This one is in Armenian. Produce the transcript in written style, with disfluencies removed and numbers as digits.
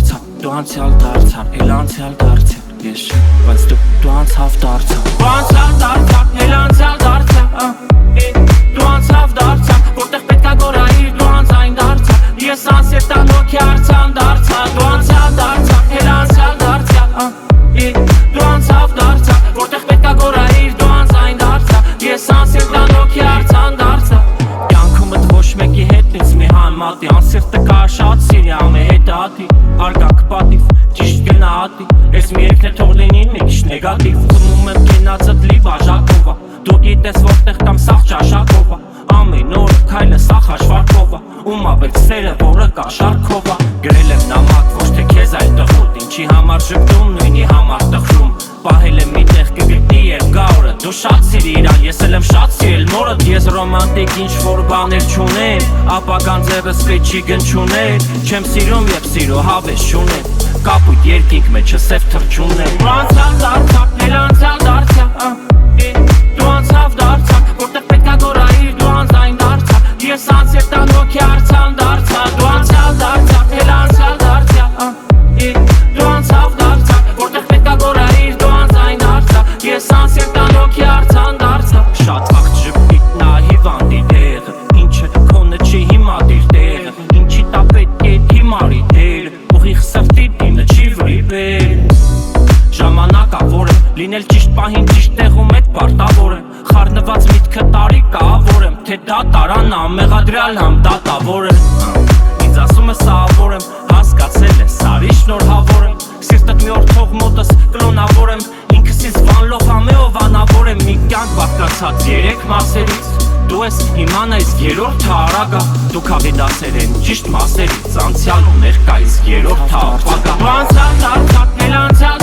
դարձա Դու անցյալ դարձան, էլ անցյալ դարձան Ես բայց դու անցավ դարձա Դու անցյալ դարձան, էլ անցյալ դարձան Դու անցավ դարձան, որտեղ պետքա գորայիր Դու անցային դարձան, ես անսերտան հոգի արցան դարձա Դու անցյալ դարձան, էլ անցյալ դարձան Դու անցավ դարձան, որտեղ պետքա գորայիր Դու անցային դարձան, ես անսերտան հոգի արցան դարձա Կյանքումդ ոչ մեկի հետ ինձ մի համատի Անսիրտը կա շատ սիրի ամե հետ ատի Արգանք պատիվ, ճիշտ գնահատի Ես մի երկն է թող լինի մի քիչ նեգատիվ Ծմում եմ կենացըդ լի բաժակովա Դու գիտես որտեղ կամ սաղ ճաշակովա Ամեն օր քայլը սաղ հաշվարկովա Ում ապետ սերը որը կաշարքովա Գրել եմ նամակ ոչ թե քեզ այլ տխուտ Ինչի համար ժպտում նույնի համար տխրում Պահել եմ մի տեղ կգտնի և գա օրը Դու շատ սիրի իրան, ես էլ եմ շատ սիրել մորդ Ես ռոմանտիկ ինչ-որ բաներ չունեմ Ապագան ձևս պետք չի գնչունել Չեմ սիրում և սիրո հավես չունեմ Կապույտ երկինք մեջը սև թռչունել Դու անցյալ դարձան, էլ անցյալ դարձան Դու անցավ դարձան, որտեղ պետքա գորայիր Դու անցային դարձան, ես անսերտան հոգի արցան դարձան Դու անցյալ դարձան, էլ անցյալ դարձան Դու անցավ դարձան, որտեղ պետքա գորայիր Դու անցային դարձան, ես անսերտան հոգի արցան դարձան Շատ վաղ ժպիտ նա հիվանդի տեղը Ինչը քոնը չի հիմա դիր տեղը Ինչի տա պետք է հիմարի դերը Ուղիղ սրտի դինը չի վրիպել Ժամանակավոր եմ, լինել ճիշտ պահին ճիշտ տեղում էդ պարտավոր եմ Խառնված միտքը տարի կավոր եմ, թե դա տարան ամեղադրյալ համ դատավոր եմ Ինձ ասում է սահավոր եմ, հասկացել է սարի շնորհավոր եմ Սիրտըտ մի օր թող մոտս կլոնավոր եմ Ինքս ինձ վանլող ամեով անավոր եմ Մի կյանք բաղկացած երեք մասերից Դու ես իմանա իսկ երորդը արագա Դու քավի դասեր են ճիշտ մասերից Անցյալ ու ներկայիս երորդը ապագա Դու անցյալ դարձան, էլ անցյալ